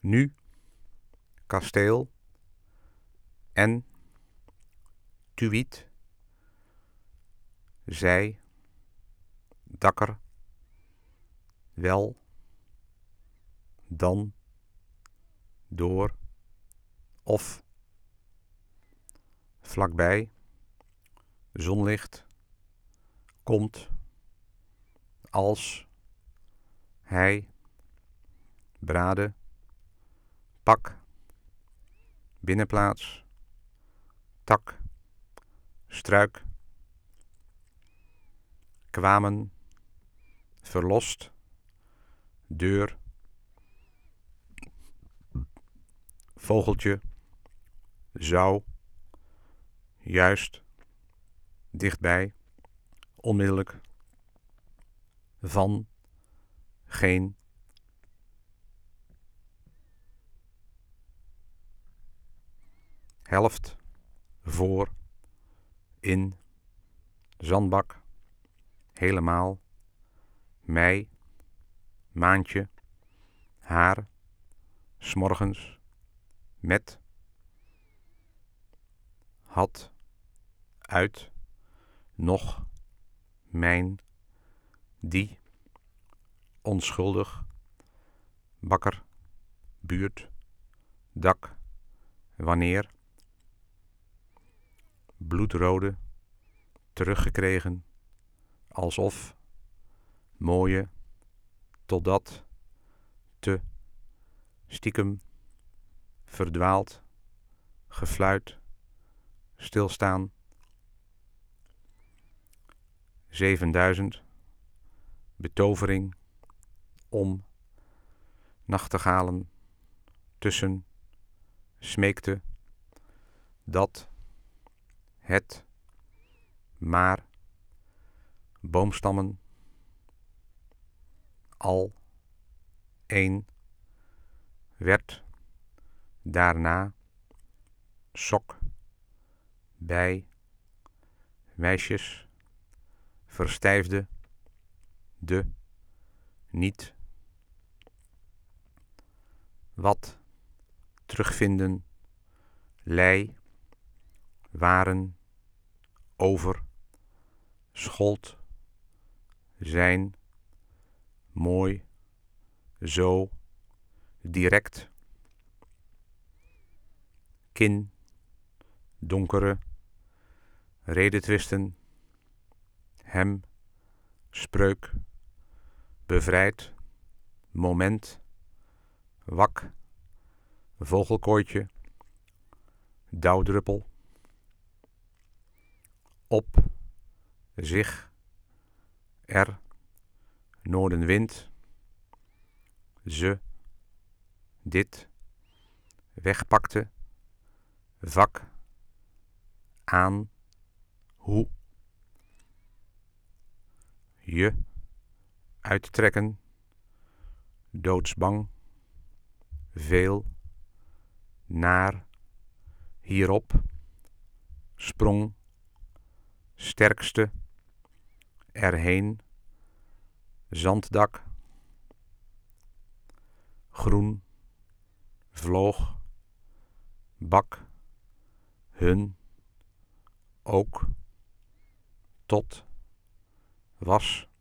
nu, kasteel, en, tuïet, zij, dakker, wel, dan, door, of, vlakbij, zonlicht, komt, als, hij, braden, pak, binnenplaats, tak, struik, kwamen, verlost, deur, vogeltje, zou, juist, dichtbij, onmiddellijk, van, geen, helft, voor, in, zandbak, helemaal, mei, maandje, haar, 's morgens, met, had, uit, nog, mijn, die, onschuldig, bakker, buurt, dak, wanneer, bloedrode, teruggekregen, alsof, mooie, totdat, te, stiekem, verdwaald, gefluit, stilstaan, 7000, betovering, om, nachtegalen, tussen, smeekte, dat, het, maar, boomstammen, al, een, werd, daarna, sok, bij, meisjes, verstijfde, de, niet, wat, terugvinden, lei, waren, over, schold, zijn, mooi, zo, direct, kin, donkere, redetwisten, hem, spreuk, bevrijd, moment, wak, vogelkooitje, dauwdruppel, op, zich, er, noordenwind, ze, dit, wegpakte, vak, aan, hoe, je, uittrekken, doodsbang, veel, naar, hierop, sprong, sterkste, erheen, zanddak, groen, vloog, bak, hun, ook, tot, was,